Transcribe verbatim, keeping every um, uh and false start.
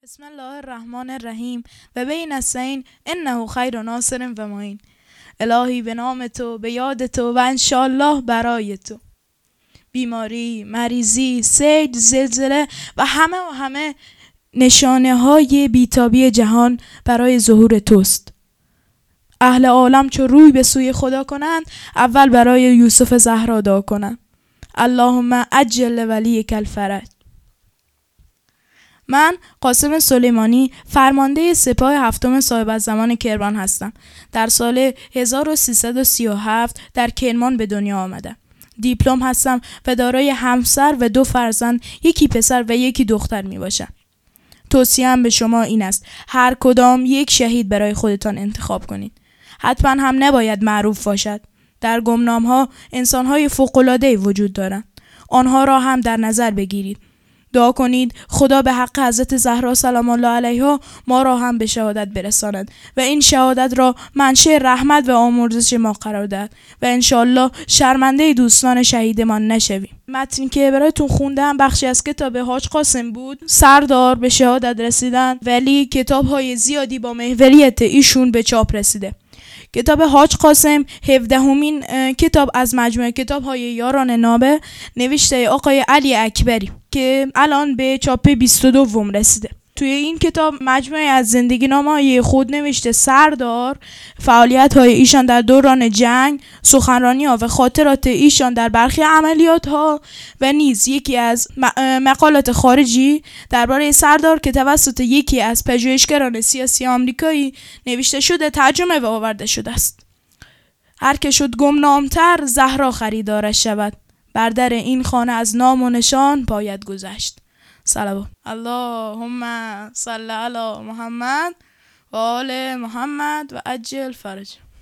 بسم الله الرحمن الرحیم و بین نستعین انه خیر ناصر و معین. الهی به نام تو، به یاد تو و انشالله برای تو. بیماری، مریضی، سیل، زلزله و همه و همه نشانه های بیتابی جهان برای ظهور توست. اهل عالم چو روی به سوی خدا کنند، اول برای یوسف زهرا دعا کنند. اللهم عجل ولیک الفرج. من قاسم سلیمانی فرمانده سپاه هفتم صاحب الزمان کرمان هستم. در سال هزار و سیصد و سی و هفت در کرمان به دنیا آمدم. دیپلم هستم و دارای همسر و دو فرزند، یکی پسر و یکی دختر می باشم. توصیه‌ام به شما این است: هر کدام یک شهید برای خودتان انتخاب کنید. حتما هم نباید معروف باشد. در گمنام‌ها انسان‌های فوق‌العاده‌ای وجود دارند. آنها را هم در نظر بگیرید. دعا کنید خدا به حق حضرت زهرا سلام الله علیها ما را هم به شهادت برساند و این شهادت را منشأ رحمت و آمرزش ما قرار دهد و انشالله شرمنده دوستان شهیدمان نشویم. متنی که برایتون خوندم بخشی از کتاب حاج قاسم بود. سردار به شهادت رسیدن ولی کتاب‌های زیادی با محوریت ایشون به چاپ رسیده. کتاب حاج قاسم هفدهمین کتاب از مجموعه کتاب‌های یاران نابه نوشته آقای علی اکبری که الان به چاپ بیست و دو رسیده. توی این کتاب مجموعه از زندگی نامه‌های خود نوشته سردار، فعالیت‌های ایشان در دوران جنگ، سخنرانی‌ها و خاطرات ایشان در برخی عملیات‌ها و نیز یکی از مقالات خارجی درباره سردار که توسط یکی از پژوهشگران سیاسی آمریکایی نوشته شده ترجمه و آورده شده است. هر که شد گمنام‌تر زهرا خریدارش شود. بر در این خانه از نام و نشان باید گذشت. صلوات. اللهم صل علی محمد و آل محمد و عجل فرج.